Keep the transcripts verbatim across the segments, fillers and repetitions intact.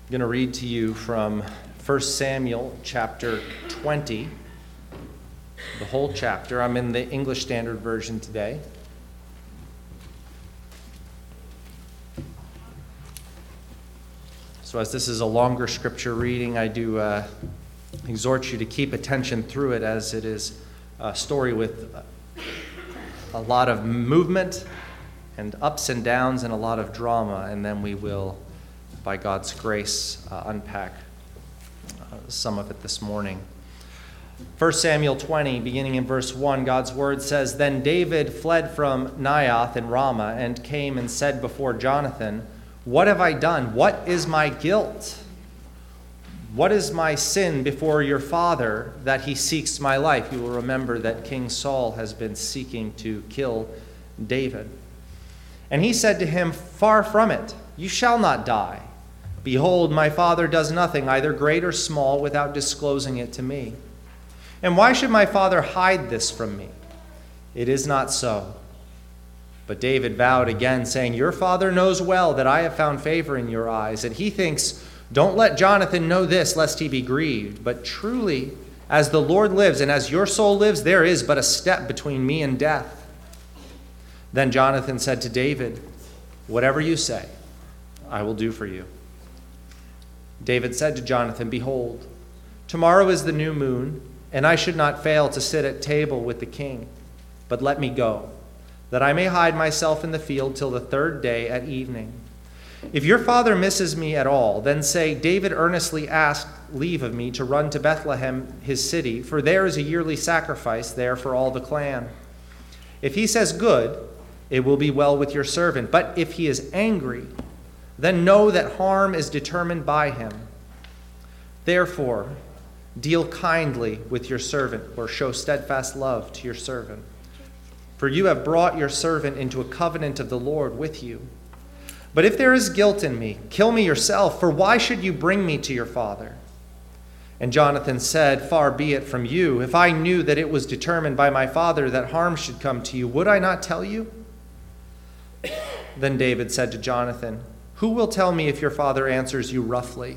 I'm going to read to you from First Samuel chapter twenty, the whole chapter. I'm in the English Standard Version today. So as this is a longer scripture reading, I do uh, exhort you to keep attention through it, as it is a story with a lot of movement and ups and downs and a lot of drama, and then we will, by God's grace, uh, unpack uh, some of it this morning. First Samuel twenty, beginning in verse one, God's word says, "Then David fled from Naioth in Ramah and came and said before Jonathan, 'What have I done? What is my guilt? What is my sin before your father that he seeks my life?'" You will remember that King Saul has been seeking to kill David. "And he said to him, 'Far from it, you shall not die. Behold, my father does nothing, either great or small, without disclosing it to me. And why should my father hide this from me? It is not so.' But David vowed again, saying, 'Your father knows well that I have found favor in your eyes, and he thinks, don't let Jonathan know this, lest he be grieved. But truly, as the Lord lives, and as your soul lives, there is but a step between me and death.' Then Jonathan said to David, 'Whatever you say, I will do for you.' David said to Jonathan, 'Behold, tomorrow is the new moon, and I should not fail to sit at table with the king. But let me go, that I may hide myself in the field till the third day at evening. If your father misses me at all, then say, David earnestly asked leave of me to run to Bethlehem, his city, for there is a yearly sacrifice there for all the clan. If he says good, it will be well with your servant. But if he is angry, then know that harm is determined by him. Therefore, deal kindly with your servant, or show steadfast love to your servant. For you have brought your servant into a covenant of the Lord with you. But if there is guilt in me, kill me yourself, for why should you bring me to your father?' And Jonathan said, 'Far be it from you. If I knew that it was determined by my father that harm should come to you, would I not tell you?' Then David said to Jonathan, 'Who will tell me if your father answers you roughly?'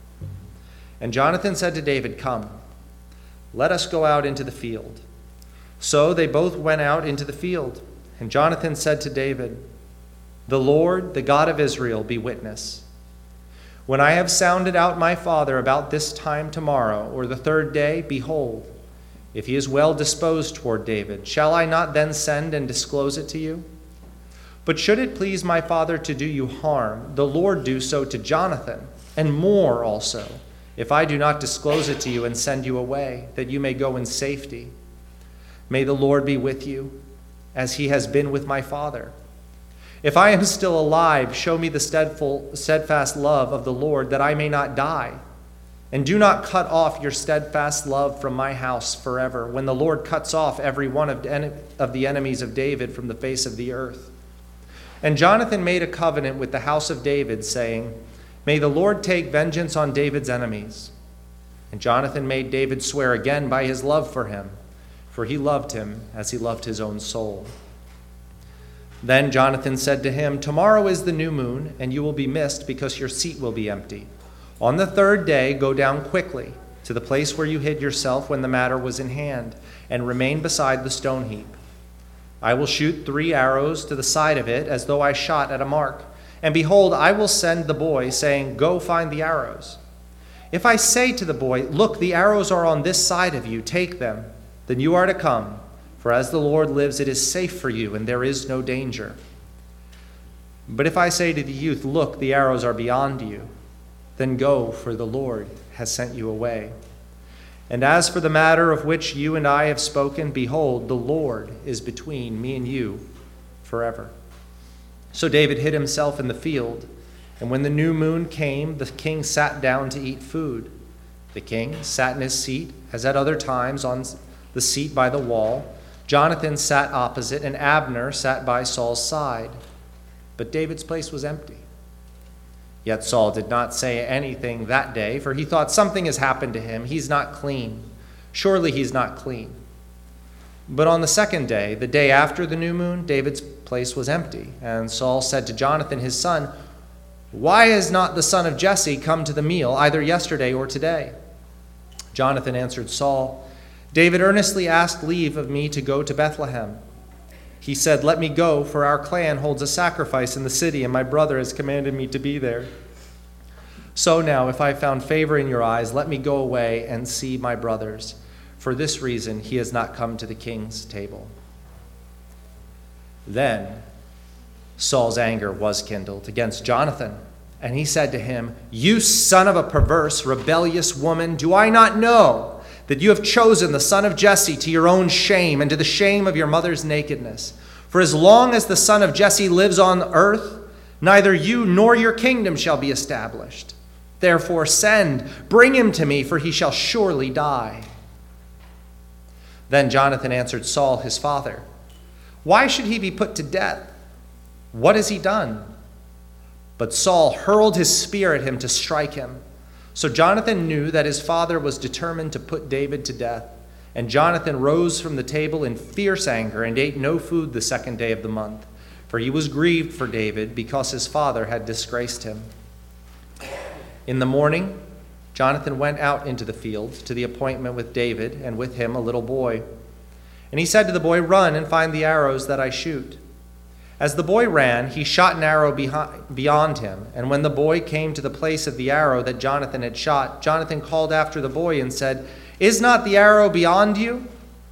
And Jonathan said to David, 'Come, let us go out into the field.' So they both went out into the field. And Jonathan said to David, 'The Lord, the God of Israel, be witness. When I have sounded out my father about this time tomorrow, or the third day, behold, if he is well disposed toward David, shall I not then send and disclose it to you? But should it please my father to do you harm, the Lord do so to Jonathan, and more also, if I do not disclose it to you and send you away, that you may go in safety. May the Lord be with you, as he has been with my father. If I am still alive, show me the steadfast love of the Lord, that I may not die. And do not cut off your steadfast love from my house forever, when the Lord cuts off every one of the enemies of David from the face of the earth.' And Jonathan made a covenant with the house of David, saying, 'May the Lord take vengeance on David's enemies.' And Jonathan made David swear again by his love for him, for he loved him as he loved his own soul. Then Jonathan said to him, 'Tomorrow is the new moon, and you will be missed because your seat will be empty. On the third day, go down quickly to the place where you hid yourself when the matter was in hand, and remain beside the stone heap. I will shoot three arrows to the side of it, as though I shot at a mark. And behold, I will send the boy, saying, Go find the arrows. If I say to the boy, Look, the arrows are on this side of you, take them, then you are to come. For as the Lord lives, it is safe for you, and there is no danger. But if I say to the youth, Look, the arrows are beyond you, then go, for the Lord has sent you away. And as for the matter of which you and I have spoken, behold, the Lord is between me and you forever.' So David hid himself in the field, and when the new moon came, the king sat down to eat food. The king sat in his seat, as at other times, on the seat by the wall. Jonathan sat opposite, and Abner sat by Saul's side. But David's place was empty. Yet Saul did not say anything that day, for he thought, Something has happened to him. He's not clean. Surely he's not clean. But on the second day, the day after the new moon, David's place was empty. And Saul said to Jonathan his son, Why has not the son of Jesse come to the meal, either yesterday or today?" Jonathan answered Saul, "David earnestly asked leave of me to go to Bethlehem. He said, 'Let me go, for our clan holds a sacrifice in the city, and my brother has commanded me to be there. So now, if I found favor in your eyes, let me go away and see my brothers. For this reason, he has not come to the king's table.'" Then Saul's anger was kindled against Jonathan, and he said to him, "You son of a perverse, rebellious woman, do I not know that you have chosen the son of Jesse to your own shame and to the shame of your mother's nakedness? For as long as the son of Jesse lives on earth, neither you nor your kingdom shall be established. Therefore send, bring him to me, for he shall surely die." Then Jonathan answered Saul his father, "Why should he be put to death? What has he done?" But Saul hurled his spear at him to strike him. So Jonathan knew that his father was determined to put David to death. And Jonathan rose from the table in fierce anger and ate no food the second day of the month, for he was grieved for David because his father had disgraced him. In the morning, Jonathan went out into the field to the appointment with David, and with him a little boy. And he said to the boy, "Run and find the arrows that I shoot." As the boy ran, he shot an arrow behind, beyond him. And when the boy came to the place of the arrow that Jonathan had shot, Jonathan called after the boy and said, "Is not the arrow beyond you?"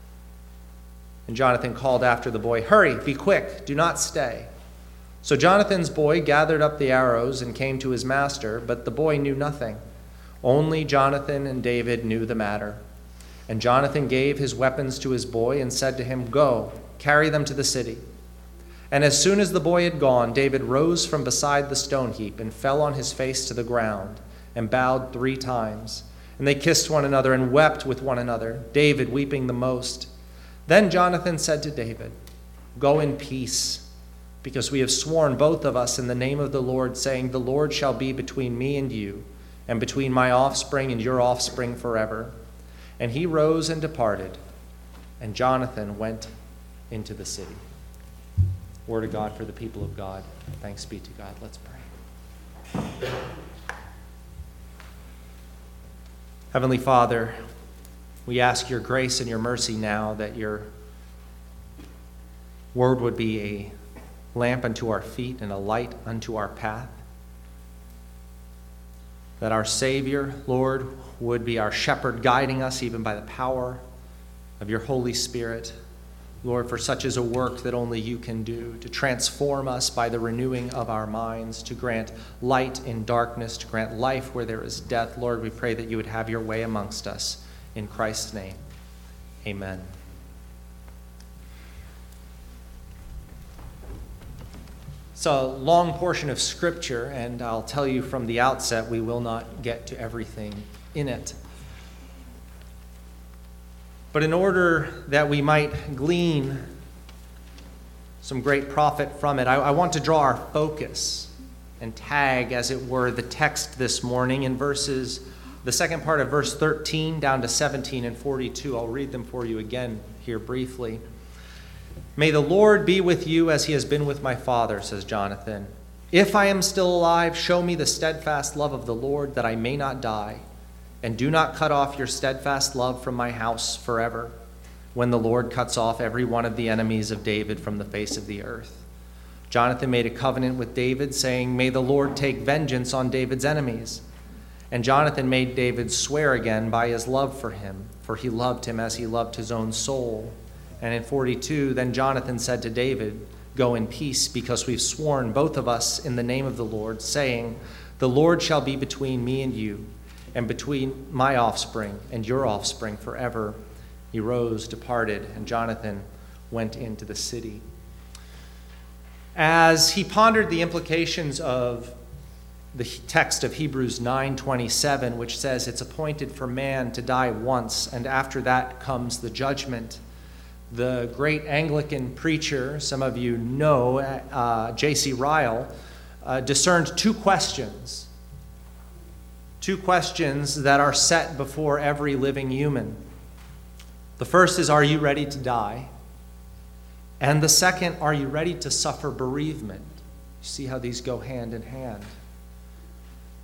And Jonathan called after the boy, "Hurry, be quick, do not stay." So Jonathan's boy gathered up the arrows and came to his master, but the boy knew nothing. Only Jonathan and David knew the matter. And Jonathan gave his weapons to his boy and said to him, "Go, carry them to the city." And as soon as the boy had gone, David rose from beside the stone heap and fell on his face to the ground and bowed three times. And they kissed one another and wept with one another, David weeping the most. Then Jonathan said to David, "Go in peace, because we have sworn both of us in the name of the Lord, saying, 'The Lord shall be between me and you, and between my offspring and your offspring forever.'" And he rose and departed, and Jonathan went into the city. Word of God for the people of God. Thanks be to God. Let's pray. Heavenly Father, we ask your grace and your mercy now that your word would be a lamp unto our feet and a light unto our path. That our Savior, Lord, would be our shepherd, guiding us even by the power of your Holy Spirit. Lord, for such is a work that only you can do, to transform us by the renewing of our minds, to grant light in darkness, to grant life where there is death. Lord, we pray that you would have your way amongst us. In Christ's name, amen. It's a long portion of Scripture, and I'll tell you from the outset, we will not get to everything in it. But in order that we might glean some great profit from it, I, I want to draw our focus and tag, as it were, the text this morning in verses, the second part of verse thirteen down to seventeen and forty-two. I'll read them for you again here briefly. "May the Lord be with you as he has been with my father," says Jonathan. "If I am still alive, show me the steadfast love of the Lord, that I may not die. And do not cut off your steadfast love from my house forever, when the Lord cuts off every one of the enemies of David from the face of the earth." Jonathan made a covenant with David, saying, "May the Lord take vengeance on David's enemies." And Jonathan made David swear again by his love for him, for he loved him as he loved his own soul. And in forty-two, then Jonathan said to David, "Go in peace, because we've sworn both of us in the name of the Lord, saying, 'The Lord shall be between me and you, and between my offspring and your offspring forever.'" He rose, departed, and Jonathan went into the city. As he pondered the implications of the text of Hebrews nine twenty-seven, which says it's appointed for man to die once, and after that comes the judgment, the great Anglican preacher, some of you know, uh, J C Ryle, uh, discerned two questions. Two questions that are set before every living human. The first is, are you ready to die? And the second, are you ready to suffer bereavement? You see how these go hand in hand.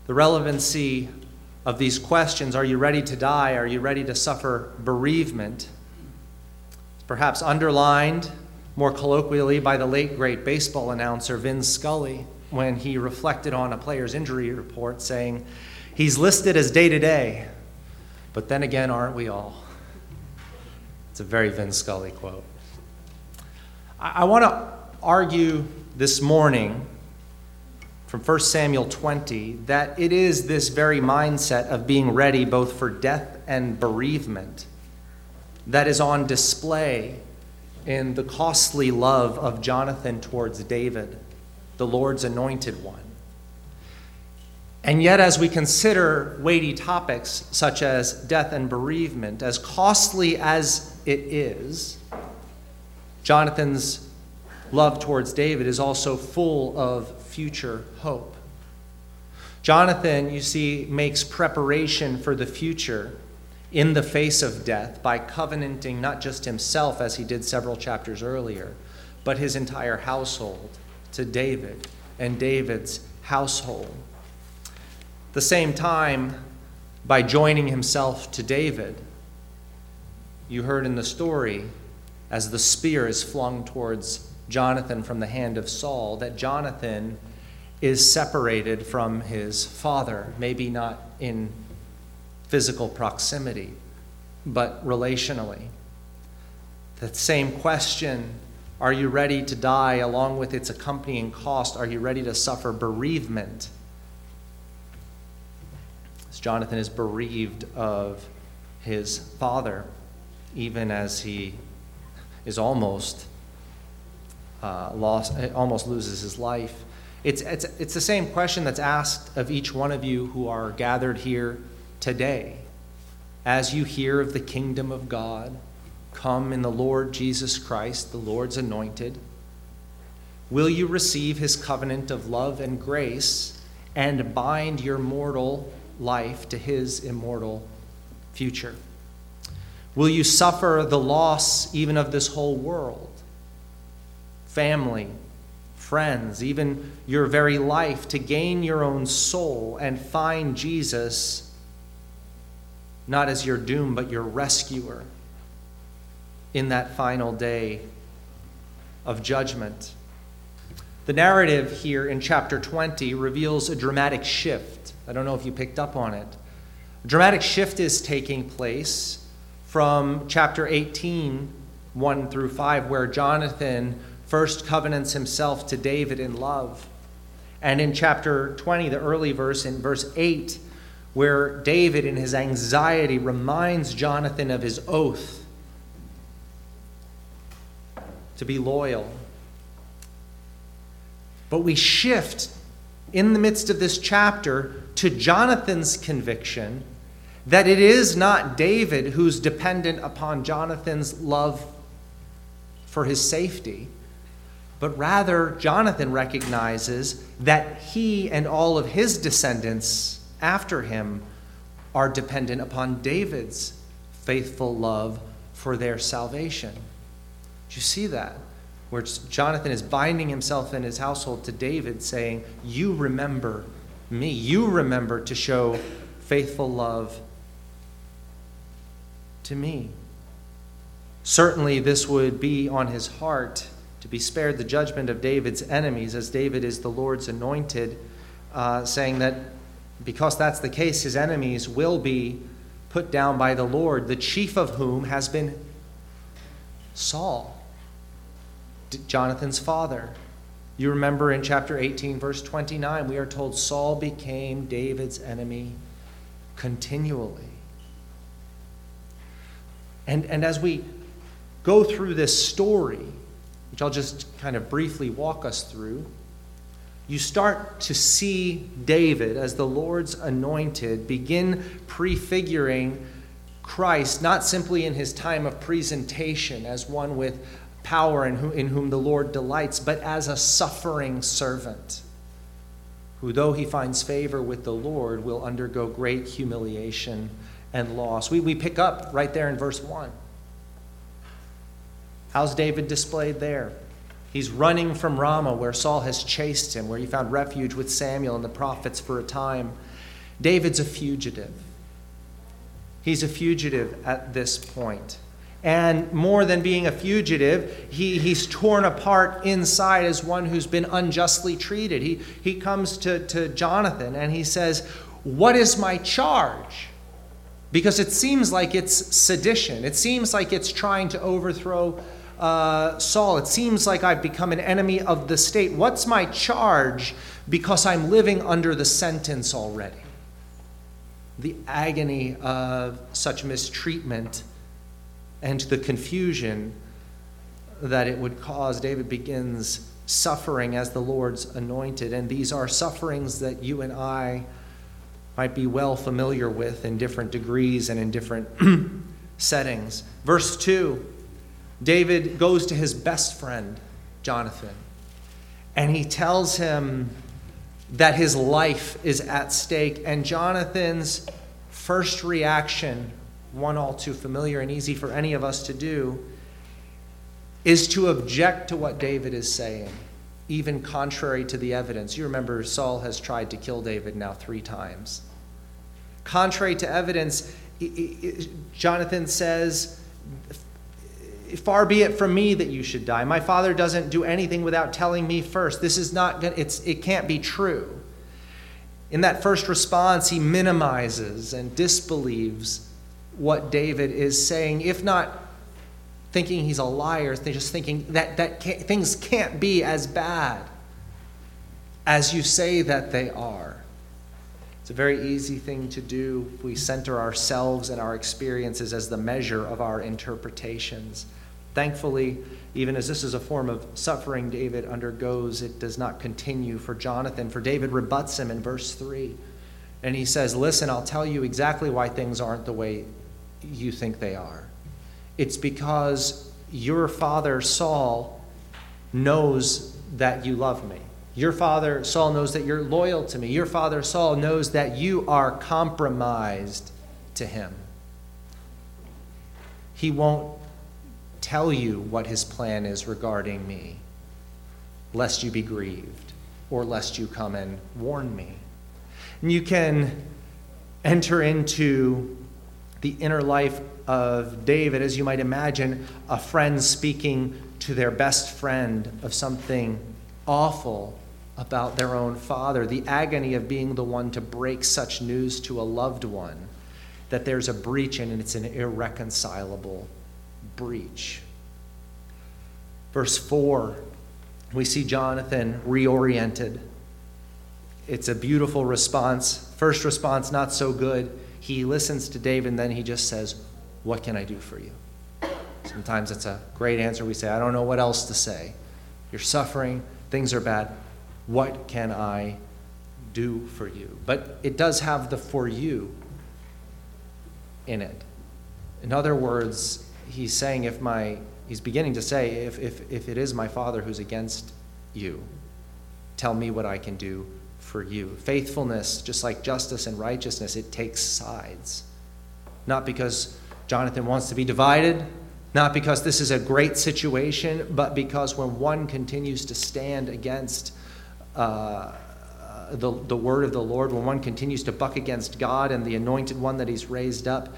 The relevancy of these questions, are you ready to die? Are you ready to suffer bereavement? It's perhaps underlined more colloquially by the late great baseball announcer Vin Scully when he reflected on a player's injury report saying, he's listed as day-to-day, but then again, aren't we all? It's a very Vin Scully quote. I, I want to argue this morning from First Samuel twenty that it is this very mindset of being ready both for death and bereavement that is on display in the costly love of Jonathan towards David, the Lord's anointed one. And yet, as we consider weighty topics such as death and bereavement, as costly as it is, Jonathan's love towards David is also full of future hope. Jonathan, you see, makes preparation for the future in the face of death by covenanting not just himself, as he did several chapters earlier, but his entire household to David and David's household. At the same time, by joining himself to David, you heard in the story, as the spear is flung towards Jonathan from the hand of Saul, that Jonathan is separated from his father, maybe not in physical proximity, but relationally. That same question, are you ready to die, along with its accompanying cost? Are you ready to suffer bereavement? As Jonathan is bereaved of his father, even as he is almost uh, lost, almost loses his life. It's, it's, it's the same question that's asked of each one of you who are gathered here today. As you hear of the kingdom of God come in the Lord Jesus Christ, the Lord's anointed, will you receive his covenant of love and grace and bind your mortal life to his immortal future? Will you suffer the loss even of this whole world, family, friends, even your very life, to gain your own soul and find Jesus not as your doom, but your rescuer in that final day of judgment? The narrative here in chapter twenty reveals a dramatic shift. I don't know if you picked up on it. A dramatic shift is taking place from chapter eighteen, one through five, where Jonathan first covenants himself to David in love. And in chapter twenty, the early verse, in verse eight, where David in his anxiety reminds Jonathan of his oath to be loyal. But we shift in the midst of this chapter to Jonathan's conviction that it is not David who's dependent upon Jonathan's love for his safety, but rather Jonathan recognizes that he and all of his descendants after him are dependent upon David's faithful love for their salvation. Do you see that? Where Jonathan is binding himself and his household to David, saying, you remember me. You remember to show faithful love to me. Certainly this would be on his heart to be spared the judgment of David's enemies, as David is the Lord's anointed, uh, saying that because that's the case, his enemies will be put down by the Lord, the chief of whom has been Saul, Jonathan's father. You remember in chapter eighteen, verse twenty-nine, we are told Saul became David's enemy continually. And, and as we go through this story, which I'll just kind of briefly walk us through, you start to see David as the Lord's anointed begin prefiguring Christ, not simply in his time of presentation as one with power in whom, in whom the Lord delights, but as a suffering servant who, though he finds favor with the Lord, will undergo great humiliation and loss. We, we pick up right there in verse one. How's David displayed there? He's running from Ramah, where Saul has chased him, where he found refuge with Samuel and the prophets for a time. David's a fugitive. He's a fugitive at this point. And more than being a fugitive, he, he's torn apart inside as one who's been unjustly treated. He, he comes to, to Jonathan and he says, "What is my charge?" Because it seems like it's sedition. It seems like it's trying to overthrow uh, Saul. It seems like I've become an enemy of the state. What's my charge? Because I'm living under the sentence already. The agony of such mistreatment and the confusion that it would cause, David begins suffering as the Lord's anointed. And these are sufferings that you and I might be well familiar with in different degrees and in different settings. Verse two, David goes to his best friend, Jonathan, and he tells him that his life is at stake. And Jonathan's first reaction, one all too familiar and easy for any of us to do, is to object to what David is saying, even contrary to the evidence. You remember Saul has tried to kill David now three times. Contrary to evidence, Jonathan says, "Far be it from me that you should die. My father doesn't do anything without telling me first. This is not good. It's, it can't be true." In that first response, he minimizes and disbelieves what David is saying, if not thinking he's a liar, they're just thinking that, that can't, things can't be as bad as you say that they are. It's a very easy thing to do if we center ourselves and our experiences as the measure of our interpretations. Thankfully, even as this is a form of suffering David undergoes, it does not continue for Jonathan. For David rebuts him in verse three. And he says, "Listen, I'll tell you exactly why things aren't the way you think they are. It's because your father Saul knows that you love me. Your father Saul knows that you're loyal to me. Your father Saul knows that you are compromised to him. He won't tell you what his plan is regarding me, lest you be grieved, or lest you come and warn me." And you can enter into the inner life of David, as you might imagine, a friend speaking to their best friend of something awful about their own father, the agony of being the one to break such news to a loved one, that there's a breach and it's an irreconcilable breach. Verse four, we see Jonathan reoriented. It's a beautiful response. First response, not so good. He listens to David and then he just says, "What can I do for you?" Sometimes it's a great answer. We say, "I don't know what else to say. You're suffering, things are bad. What can I do for you?" But it does have the "for you" in it. In other words, he's saying, if my, he's beginning to say, if, if, if it is my father who's against you, tell me what I can do for you. Faithfulness, just like justice and righteousness, it takes sides. Not because Jonathan wants to be divided, not because this is a great situation, but because when one continues to stand against uh, the, the word of the Lord, when one continues to buck against God and the anointed one that he's raised up,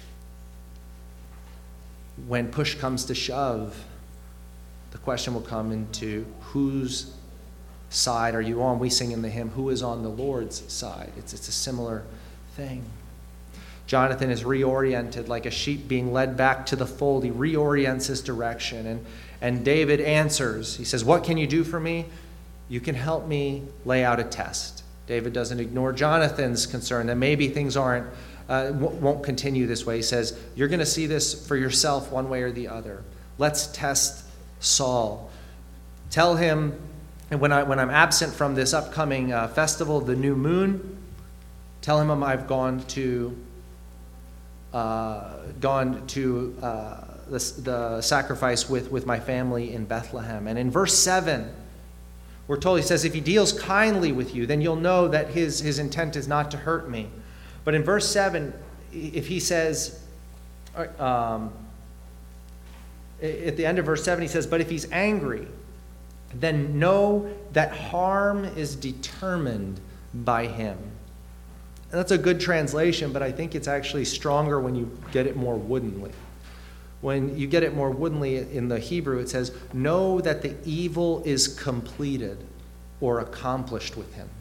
when push comes to shove, the question will come into whose side are you on? We sing in the hymn, "Who is on the Lord's side?" It's, it's a similar thing. Jonathan is reoriented like a sheep being led back to the fold. He reorients his direction. And, and David answers. He says, "What can you do for me? You can help me lay out a test." David doesn't ignore Jonathan's concern that maybe things aren't, uh, w- won't continue this way. He says, "You're going to see this for yourself one way or the other. Let's test Saul. Tell him, and when, I, when I'm absent from this upcoming uh, festival of the new moon, tell him I've gone to uh, gone to uh, the, the sacrifice with, with my family in Bethlehem." And in verse seven, we're told, he says, if he deals kindly with you, then you'll know that his, his intent is not to hurt me. But in verse seven, if he says, um, at the end of verse seven, he says, but if he's angry, then know that harm is determined by him. that's a good translation, but I think it's actually stronger when you get it more woodenly. When you get it more woodenly in the Hebrew, it says, know that the evil is completed or accomplished with him.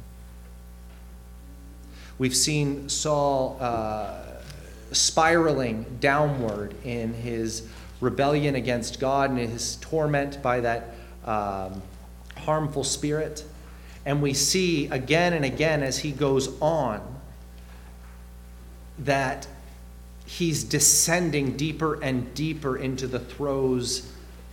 We've seen Saul uh, spiraling downward in his rebellion against God and his torment by that um, harmful spirit. And we see again and again as he goes on that he's descending deeper and deeper into the throes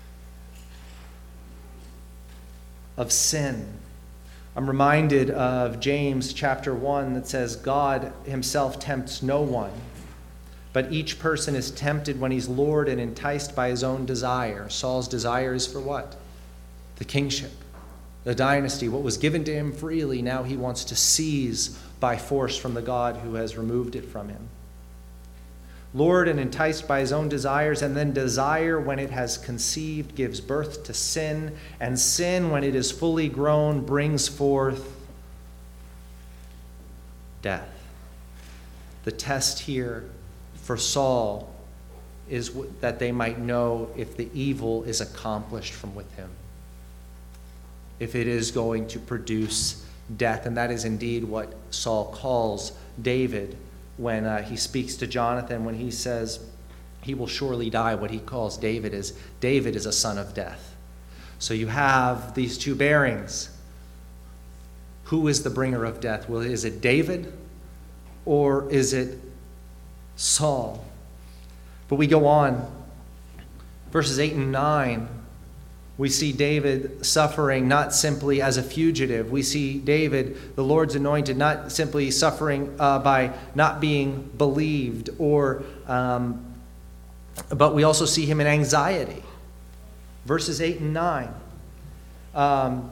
of sin. I'm reminded of James chapter one that says, God himself tempts no one, but each person is tempted when he's lured and enticed by his own desire. Saul's desire is for what? The kingship, the dynasty, what was given to him freely, now he wants to seize by force from the God who has removed it from him. Lured and enticed by his own desires, and then desire, when it has conceived, gives birth to sin, and sin, when it is fully grown, brings forth death. The test here for Saul is that they might know if the evil is accomplished from with him, if it is going to produce death. And that is indeed what Saul calls David when uh, he speaks to Jonathan, when he says he will surely die. What he calls David is, David is a son of death. So you have these two bearings. Who is the bringer of death? Well, is it David or is it Saul? But we go on, verses eight and nine. We see David suffering not simply as a fugitive. We see David, the Lord's anointed, not simply suffering uh, by not being believed, or, um, but we also see him in anxiety. Verses eight and nine. Um,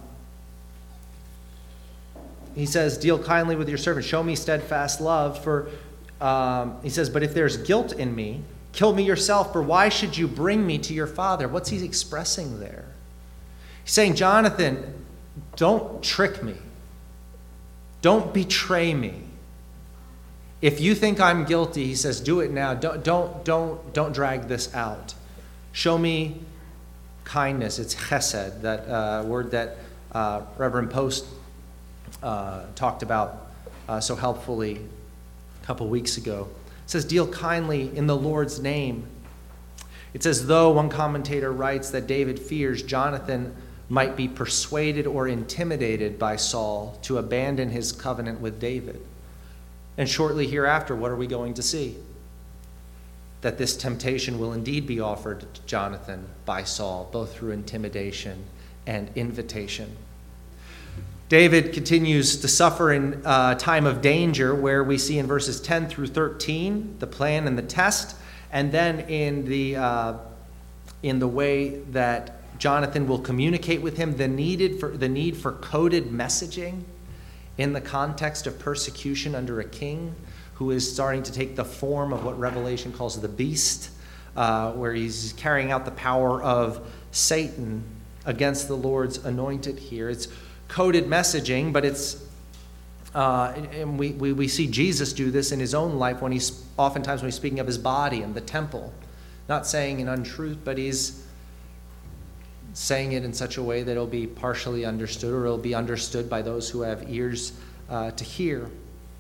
he says, deal kindly with your servant. Show me steadfast love. For, um, he says, but if there's guilt in me, kill me yourself. For why should you bring me to your father? What's he expressing there? He's saying, Jonathan, don't trick me. Don't betray me. If you think I'm guilty, he says, do it now. Don't, don't, don't, don't drag this out. Show me kindness. It's chesed, that uh, word that uh, Reverend Post uh, talked about uh, so helpfully a couple weeks ago. It says, deal kindly in the Lord's name. It's as though, one commentator writes, that David fears Jonathan might be persuaded or intimidated by Saul to abandon his covenant with David. And shortly hereafter, what are we going to see? That this temptation will indeed be offered to Jonathan by Saul, both through intimidation and invitation. David continues to suffer in a time of danger, where we see in verses ten through thirteen the plan and the test, and then in the uh, in the way that Jonathan will communicate with him, the needed for the need for coded messaging in the context of persecution under a king who is starting to take the form of what Revelation calls the beast, uh, where he's carrying out the power of Satan against the Lord's anointed here. It's coded messaging, but it's uh, and we, we we see Jesus do this in his own life when he's oftentimes when he's speaking of his body and the temple, not saying an untruth, but he's saying it in such a way that it'll be partially understood, or it'll be understood by those who have ears uh, to hear.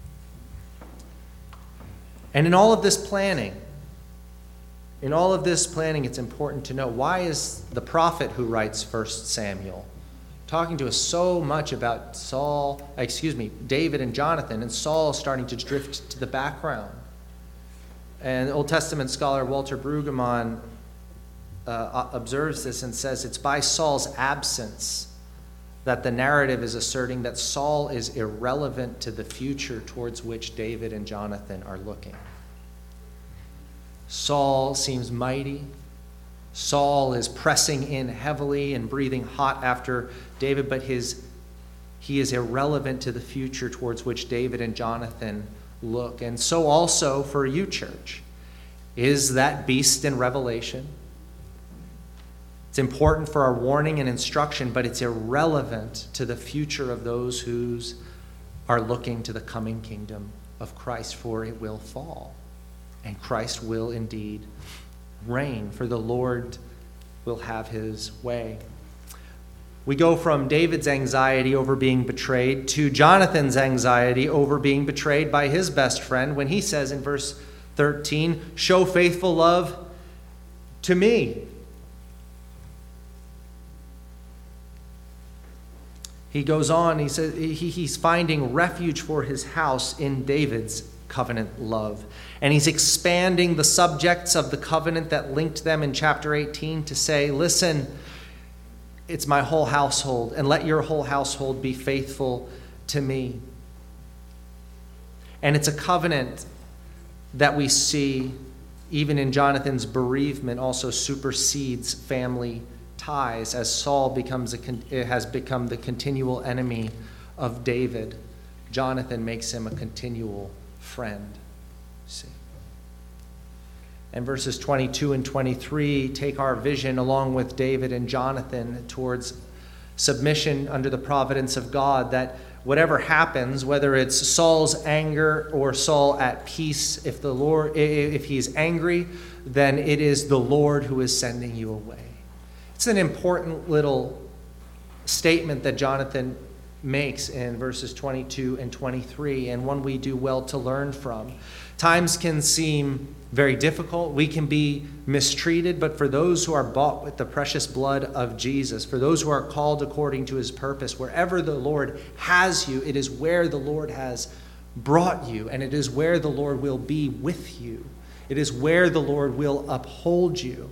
And in all of this planning, in all of this planning, it's important to know, why is the prophet who writes First Samuel talking to us so much about Saul, excuse me, David and Jonathan, and Saul starting to drift to the background? And Old Testament scholar Walter Brueggemann Uh, observes this and says it's by Saul's absence that the narrative is asserting that Saul is irrelevant to the future towards which David and Jonathan are looking. Saul seems mighty. Saul is pressing in heavily and breathing hot after David, but his he is irrelevant to the future towards which David and Jonathan look. And so also for you, church, is that beast in Revelation. It's important for our warning and instruction, but it's irrelevant to the future of those who are looking to the coming kingdom of Christ, for it will fall. And Christ will indeed reign, for the Lord will have his way. We go from David's anxiety over being betrayed to Jonathan's anxiety over being betrayed by his best friend when he says in verse thirteen, "Show faithful love to me." He goes on, he says he, he's finding refuge for his house in David's covenant love. And he's expanding the subjects of the covenant that linked them in chapter eighteen to say, listen, it's my whole household, and let your whole household be faithful to me. And it's a covenant that we see, even in Jonathan's bereavement, also supersedes family ties, as Saul becomes a, has become the continual enemy of David. Jonathan makes him a continual friend. See. And verses twenty-two and twenty-three take our vision along with David and Jonathan towards submission under the providence of God, that whatever happens, whether it's Saul's anger or Saul at peace, if the Lord, if he's angry, then it is the Lord who is sending you away. It's an important little statement that Jonathan makes in verses twenty-two and twenty-three, and one we do well to learn from. Times can seem very difficult. We can be mistreated, but for those who are bought with the precious blood of Jesus, for those who are called according to his purpose, wherever the Lord has you, it is where the Lord has brought you, and it is where the Lord will be with you. It is where the Lord will uphold you.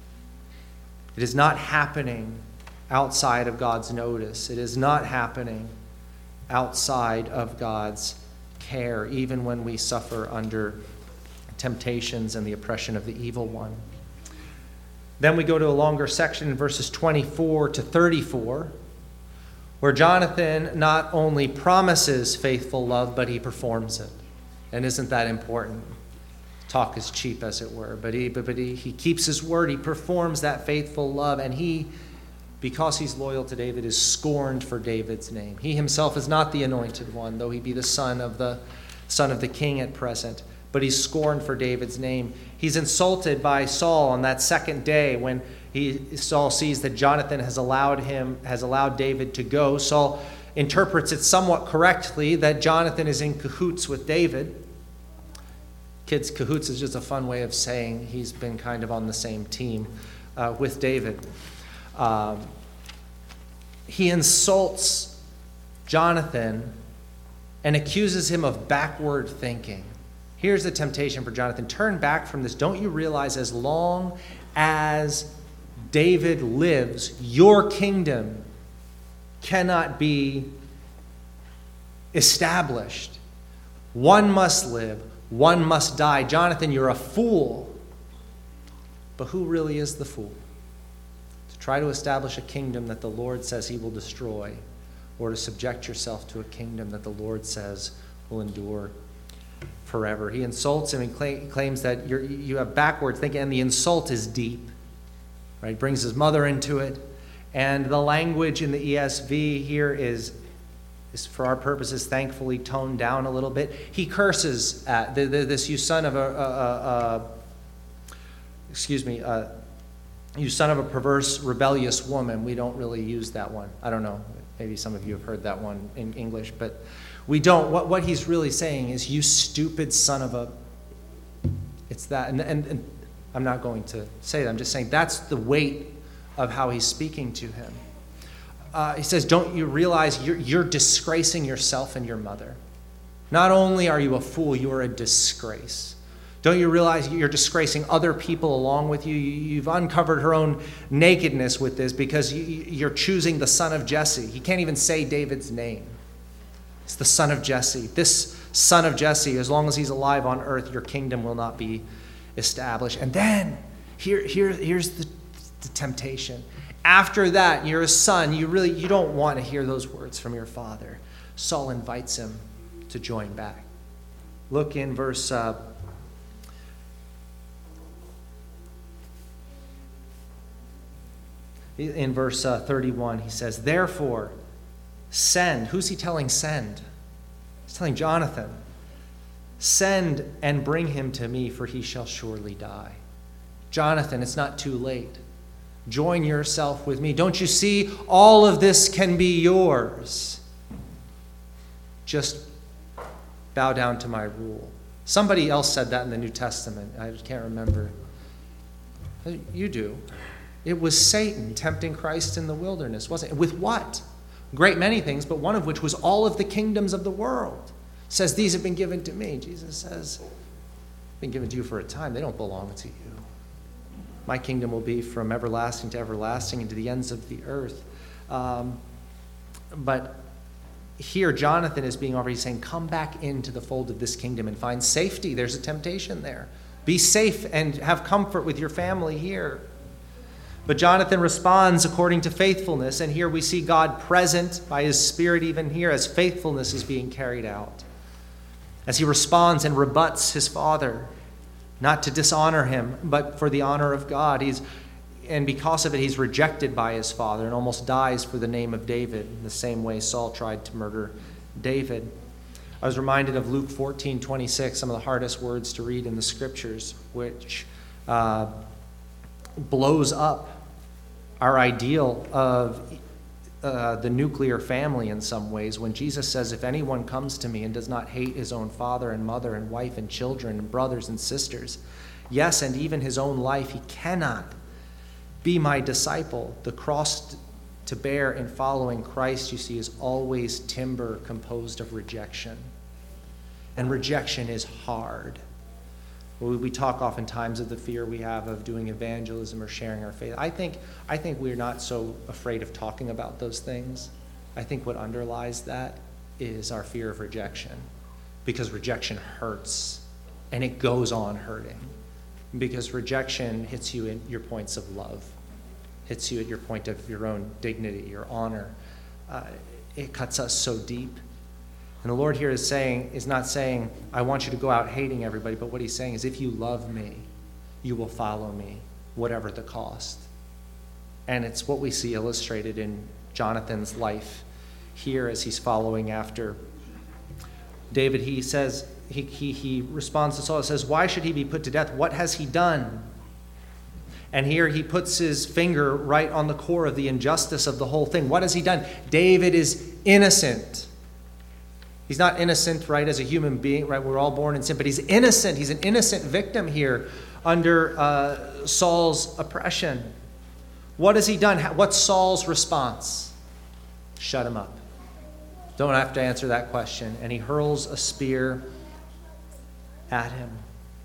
It is not happening outside of God's notice. It is not happening outside of God's care, even when we suffer under temptations and the oppression of the evil one. Then we go to a longer section in verses twenty-four to thirty-four, where Jonathan not only promises faithful love, but he performs it. And isn't that important? Talk is cheap, as it were, but he, but, but he, he keeps his word. He performs that faithful love, and he, because he's loyal to David, is scorned for David's name. He himself is not the anointed one, though he be the son of the son of the king at present, but he's scorned for David's name. He's insulted by Saul on that second day when he Saul sees that Jonathan has allowed him has allowed David to go. Saul interprets it somewhat correctly that Jonathan is in cahoots with David. Kids, cahoots is just a fun way of saying he's been kind of on the same team uh, with David. Um, he insults Jonathan and accuses him of backward thinking. Here's the temptation for Jonathan. Turn back from this. Don't you realize as long as David lives, your kingdom cannot be established? One must live, one must die. Jonathan, you're a fool. But who really is the fool? To try to establish a kingdom that the Lord says he will destroy, or to subject yourself to a kingdom that the Lord says will endure forever. He insults him and cla- claims that you're, you have backward thinking, and the insult is deep. Right? Brings his mother into it. And the language in the E S V here is, is for our purposes, thankfully toned down a little bit. He curses at the, the, this, you son of a, a, a, a excuse me, a, you son of a perverse, rebellious woman. We don't really use that one. I don't know. Maybe some of you have heard that one in English, but we don't. What, what he's really saying is, you stupid son of a... It's that. And, and, and I'm not going to say that. I'm just saying that's the weight of how he's speaking to him. Uh, he says, don't you realize you're, you're disgracing yourself and your mother? Not only are you a fool, you are a disgrace. Don't you realize you're disgracing other people along with you? You've uncovered her own nakedness with this because you're choosing the son of Jesse. He can't even say David's name. It's the son of Jesse. This son of Jesse, as long as he's alive on earth, your kingdom will not be established. And then, here, here, here's the, the temptation. After that, you're a son. You really, you don't want to hear those words from your father. Saul invites him to join back. Look in verse... Uh, In verse uh, thirty-one, he says, therefore, send. Who's he telling send? He's telling Jonathan. Send and bring him to me, for he shall surely die. Jonathan, it's not too late. Join yourself with me. Don't you see? All of this can be yours. Just bow down to my rule. Somebody else said that in the New Testament. I can't remember. You do. It was Satan tempting Christ in the wilderness, wasn't it? With what? A great many things, but one of which was all of the kingdoms of the world. It says, these have been given to me. Jesus says, been given to you for a time. They don't belong to you. My kingdom will be from everlasting to everlasting and to the ends of the earth. Um, but here, Jonathan is being already saying, come back into the fold of this kingdom and find safety. There's a temptation there. Be safe and have comfort with your family here. But Jonathan responds according to faithfulness, and here we see God present by his Spirit even here as faithfulness is being carried out. As he responds and rebuts his father, not to dishonor him, but for the honor of God. He's, and because of it, he's rejected by his father and almost dies for the name of David, in the same way Saul tried to murder David. I was reminded of Luke fourteen twenty-six, some of the hardest words to read in the scriptures, which uh, blows up our ideal of uh, the nuclear family in some ways, when Jesus says, if anyone comes to me and does not hate his own father and mother and wife and children and brothers and sisters, yes, and even his own life, he cannot be my disciple. The cross to bear in following Christ, you see, is always timber composed of rejection. And rejection is hard. We talk oftentimes of the fear we have of doing evangelism or sharing our faith. I think, I think we're not so afraid of talking about those things. I think what underlies that is our fear of rejection, because rejection hurts, and it goes on hurting. Because rejection hits you in your points of love, hits you at your point of your own dignity, your honor. Uh, it cuts us so deep. And the Lord here is saying, is not saying, I want you to go out hating everybody, but what he's saying is, if you love me, you will follow me, whatever the cost. And it's what we see illustrated in Jonathan's life here as he's following after David. He says, he, he, he responds to Saul and says, why should he be put to death? What has he done? And here he puts his finger right on the core of the injustice of the whole thing. What has he done? David is innocent. He's not innocent, right, as a human being, right? We're all born in sin, but he's innocent. He's an innocent victim here under uh, Saul's oppression. What has he done? What's Saul's response? Shut him up. Don't have to answer that question. And he hurls a spear at him.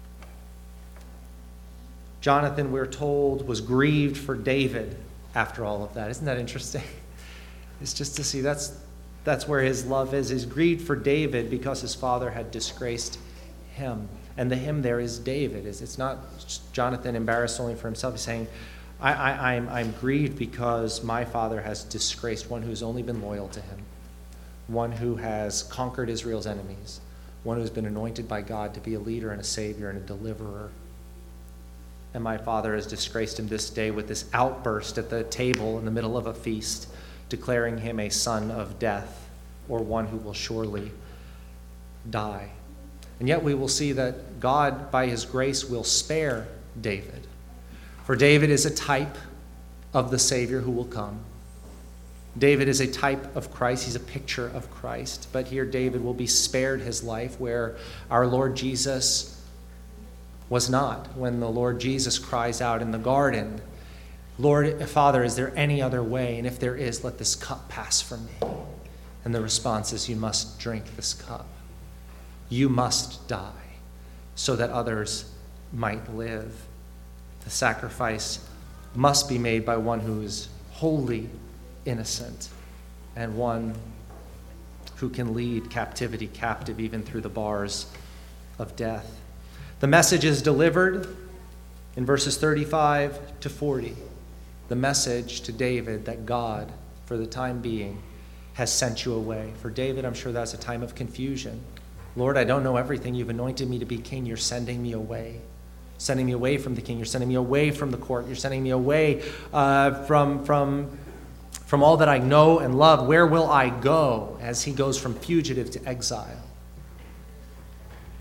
Jonathan, we're told, was grieved for David after all of that. Isn't that interesting? It's just to see that's That's where his love is. He's grieved for David because his father had disgraced him. And the him there is David. It's not Jonathan embarrassed only for himself. He's saying, I, I, I'm, I'm grieved because my father has disgraced one who's only been loyal to him, one who has conquered Israel's enemies, one who's been anointed by God to be a leader and a savior and a deliverer. And my father has disgraced him this day with this outburst at the table in the middle of a feast, declaring him a son of death, or one who will surely die. And yet we will see that God, by his grace, will spare David. For David is a type of the Savior who will come. David is a type of Christ. He's a picture of Christ. But here David will be spared his life where our Lord Jesus was not. When the Lord Jesus cries out in the garden, Lord, Father, is there any other way? And if there is, let this cup pass from me. And the response is, you must drink this cup. You must die so that others might live. The sacrifice must be made by one who is wholly innocent and one who can lead captivity captive even through the bars of death. The message is delivered in verses thirty-five to forty. The message to David that God, for the time being, has sent you away. For David, I'm sure that's a time of confusion. Lord, I don't know everything. You've anointed me to be king. You're sending me away. Sending me away from the king. You're sending me away from the court. You're sending me away uh, from, from, from all that I know and love. Where will I go? As he goes from fugitive to exile.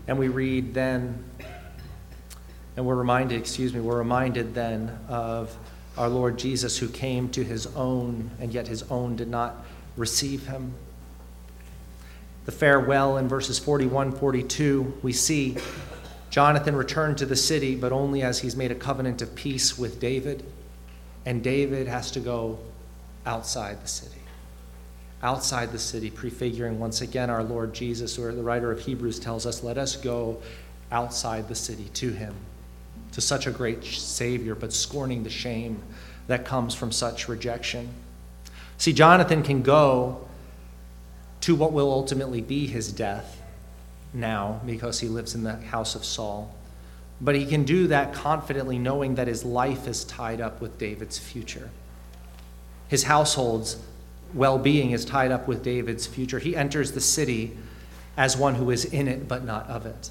And we read then, and we're reminded, excuse me, we're reminded then of our Lord Jesus, who came to his own, and yet his own did not receive him. The farewell in verses forty-one, forty-two, we see Jonathan returned to the city, but only as he's made a covenant of peace with David. And David has to go outside the city. Outside the city, prefiguring once again our Lord Jesus, or the writer of Hebrews tells us, let us go outside the city to him, to such a great Savior, but scorning the shame that comes from such rejection. See, Jonathan can go to what will ultimately be his death now, because he lives in the house of Saul. But he can do that confidently, knowing that his life is tied up with David's future. His household's well-being is tied up with David's future. He enters the city as one who is in it, but not of it.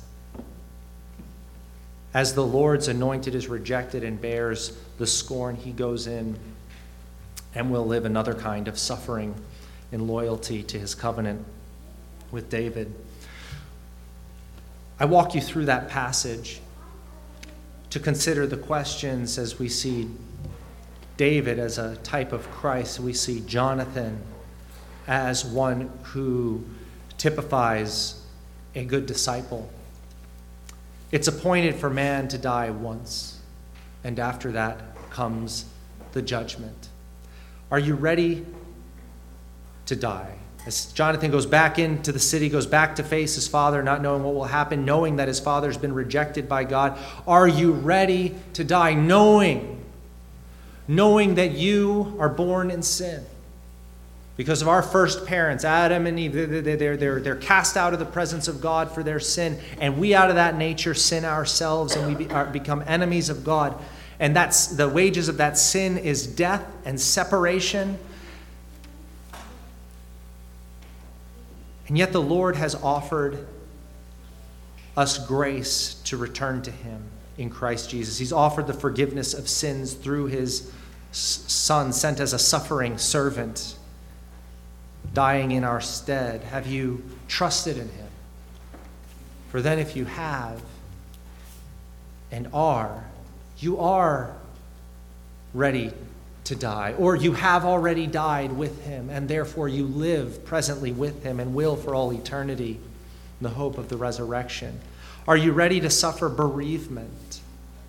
As the Lord's anointed is rejected and bears the scorn, he goes in and will live another kind of suffering in loyalty to his covenant with David. I walk you through that passage to consider the questions as we see David as a type of Christ. We see Jonathan as one who typifies a good disciple. It's appointed for man to die once, and after that comes the judgment. Are you ready to die? As Jonathan goes back into the city, goes back to face his father, not knowing what will happen, knowing that his father's been rejected by God. Are you ready to die, knowing, knowing that you are born in sin? Because of our first parents, Adam and Eve, they're, they're, they're, they're cast out of the presence of God for their sin. And we, out of that nature, sin ourselves, and we be, are, become enemies of God. And that's the wages of that sin is death and separation. And yet the Lord has offered us grace to return to him in Christ Jesus. He's offered the forgiveness of sins through his Son, sent as a suffering servant, dying in our stead. Have you trusted in him? For then if you have and are, you are ready to die, or you have already died with him, and therefore you live presently with him and will for all eternity in the hope of the resurrection. Are you ready to suffer bereavement,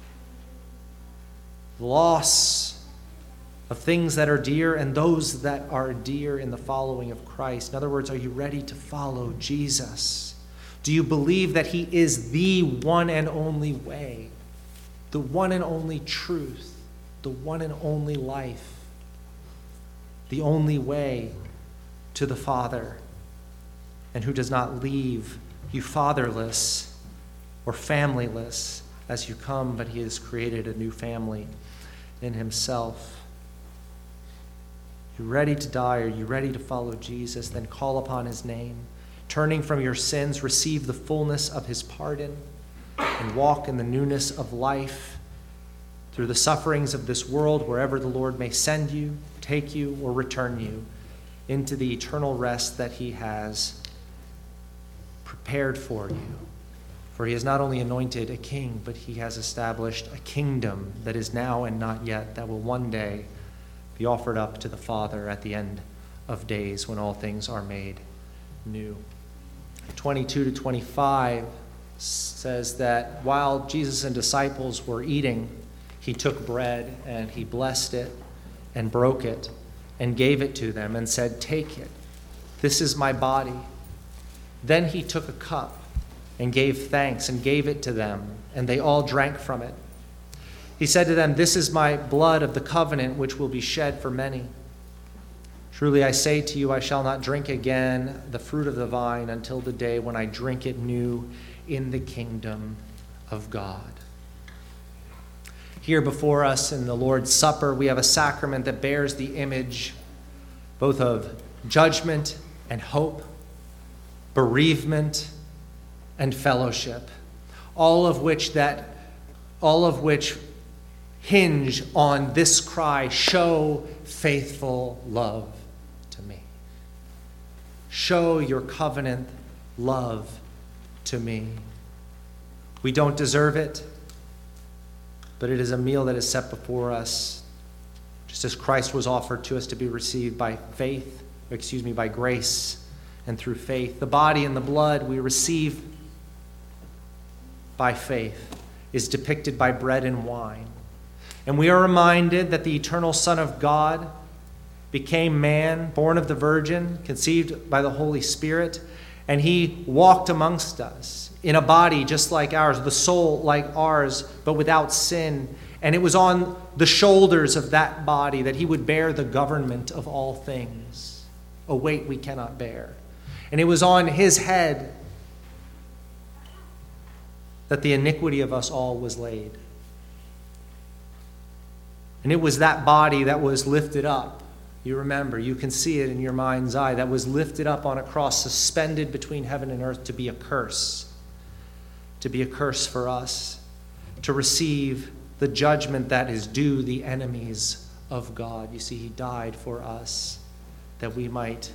loss of things that are dear and those that are dear in the following of Christ? In other words, are you ready to follow Jesus? Do you believe that he is the one and only way, the one and only truth, the one and only life, the only way to the Father, and who does not leave you fatherless or familyless as you come, but he has created a new family in himself? You ready to die? Are you ready to follow Jesus? Then call upon his name. Turning from your sins, receive the fullness of his pardon and walk in the newness of life through the sufferings of this world, wherever the Lord may send you, take you, or return you into the eternal rest that he has prepared for you. For he has not only anointed a king, but he has established a kingdom that is now and not yet, that will one day be offered up to the Father at the end of days when all things are made new. twenty-two to twenty-five says that while Jesus and disciples were eating, he took bread and he blessed it and broke it and gave it to them and said, "Take it. This is my body." Then he took a cup and gave thanks and gave it to them, and they all drank from it. He said to them, "This is my blood of the covenant, which will be shed for many. Truly I say to you, I shall not drink again the fruit of the vine until the day when I drink it new in the kingdom of God." Here before us in the Lord's Supper, we have a sacrament that bears the image both of judgment and hope, bereavement and fellowship, all of which that all of which hinge on this cry, "Show faithful love to me. Show your covenant love to me." We don't deserve it, but it is a meal that is set before us, just as Christ was offered to us to be received by faith, excuse me, by grace and through faith. The body and the blood we receive by faith is depicted by bread and wine. And we are reminded that the eternal Son of God became man, born of the Virgin, conceived by the Holy Spirit, and he walked amongst us in a body just like ours, the soul like ours, but without sin. And it was on the shoulders of that body that he would bear the government of all things, a weight we cannot bear. And it was on his head that the iniquity of us all was laid. And it was that body that was lifted up. You remember, you can see it in your mind's eye, that was lifted up on a cross, suspended between heaven and earth to be a curse, to be a curse for us, to receive the judgment that is due the enemies of God. You see, he died for us that we might,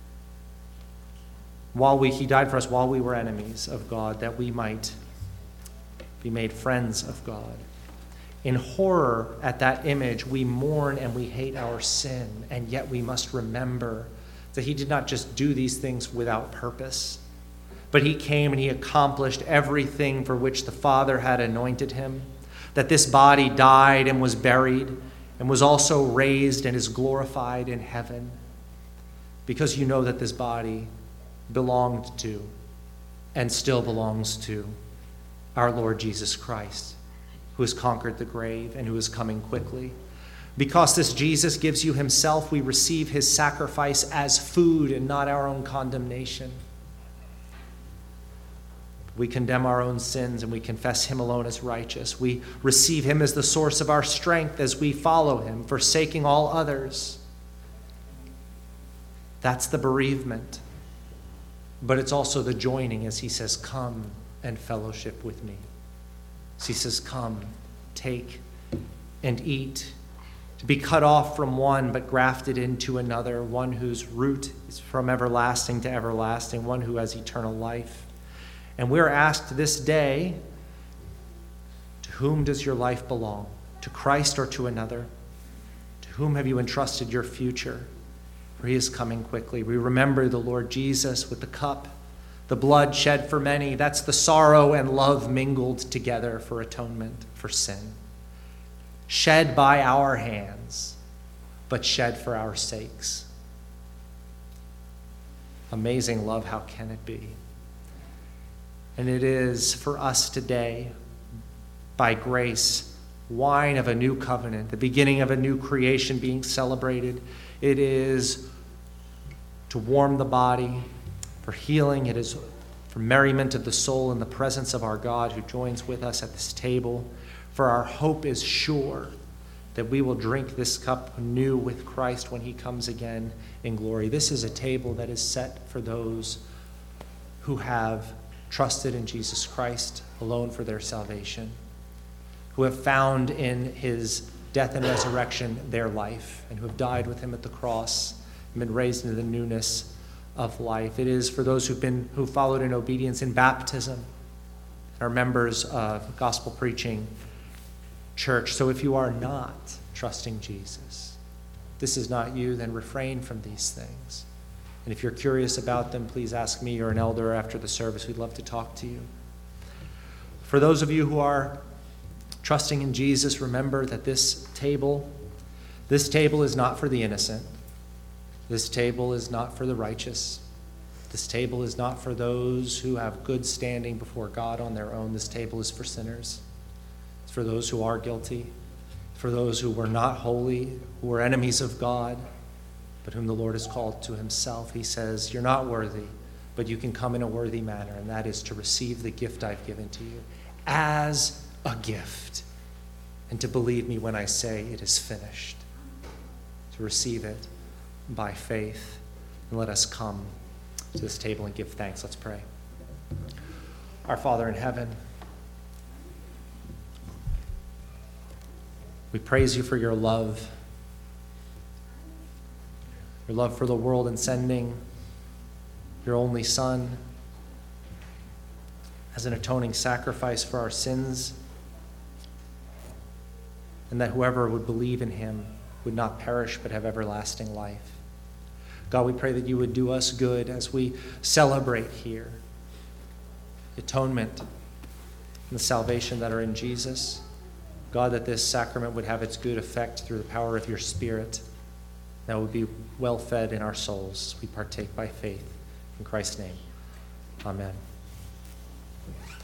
while we, he died for us while we were enemies of God, that we might be made friends of God. In horror at that image, we mourn and we hate our sin, and yet we must remember that he did not just do these things without purpose, but he came and he accomplished everything for which the Father had anointed him, that this body died and was buried and was also raised and is glorified in heaven, because you know that this body belonged to and still belongs to our Lord Jesus Christ, who has conquered the grave and who is coming quickly. Because this Jesus gives you himself, we receive his sacrifice as food and not our own condemnation. We condemn our own sins and we confess him alone as righteous. We receive him as the source of our strength as we follow him, forsaking all others. That's the bereavement. But it's also the joining as he says, come and fellowship with me. So he says, come, take, and eat. To be cut off from one, but grafted into another, one whose root is from everlasting to everlasting, one who has eternal life. And we're asked this day, to whom does your life belong? To Christ or to another? To whom have you entrusted your future? For he is coming quickly. We remember the Lord Jesus with the cup, the blood shed for many. That's the sorrow and love mingled together for atonement for sin. Shed by our hands, but shed for our sakes. Amazing love, how can it be? And it is for us today, by grace, wine of a new covenant, the beginning of a new creation being celebrated. It is to warm the body, for healing. It is for merriment of the soul in the presence of our God who joins with us at this table. For our hope is sure that we will drink this cup anew with Christ when he comes again in glory. This is a table that is set for those who have trusted in Jesus Christ alone for their salvation, who have found in his death and resurrection their life, and who have died with him at the cross and been raised into the newness of life. It is for those who've been who followed in obedience in baptism, are members of gospel preaching church. So if you are not trusting Jesus, this is not you, then refrain from these things. And if you're curious about them, please ask me or an elder after the service. We'd love to talk to you. For those of you who are trusting in Jesus, remember that this table, this table is not for the innocent. This table is not for the righteous. This table is not for those who have good standing before God on their own. This table is for sinners. It's for those who are guilty, for those who were not holy, who were enemies of God, but whom the Lord has called to himself. He says, you're not worthy, but you can come in a worthy manner, and that is to receive the gift I've given to you as a gift, and to believe me when I say it is finished, to receive it by faith. And let us come to this table and give thanks. Let's pray. Our Father in heaven, we praise you for your love, your love for the world in sending your only Son, as an atoning sacrifice for our sins, and that whoever would believe in him would not perish but have everlasting life. God, we pray that you would do us good as we celebrate here atonement and the salvation that are in Jesus. God, that this sacrament would have its good effect through the power of your Spirit, that would be well fed in our souls. We partake by faith. In Christ's name, amen.